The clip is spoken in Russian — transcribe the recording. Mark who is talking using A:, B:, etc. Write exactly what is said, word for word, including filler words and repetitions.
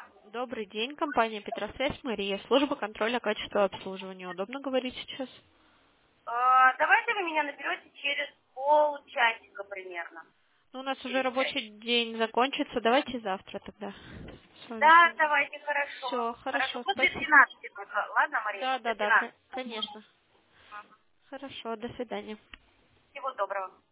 A: Добрый день, компания Петросвязь, Мария, служба контроля качества обслуживания. Удобно говорить сейчас?
B: Э, давайте вы меня наберете через полчасика примерно.
A: Ну, у нас уже
B: Через пять.
A: рабочий день закончится, давайте завтра тогда с вами
B: Да,
A: свяжем.
B: давайте, хорошо.
A: Все,
B: Хорошо,
A: хорошо,
B: после
A: спасибо.
B: двенадцати только. Ладно, Мария,
A: Да,
B: после
A: да, да, к-
B: двенадцати.
A: конечно.
B: Мгм.
A: Хорошо, до свидания.
B: Всего доброго.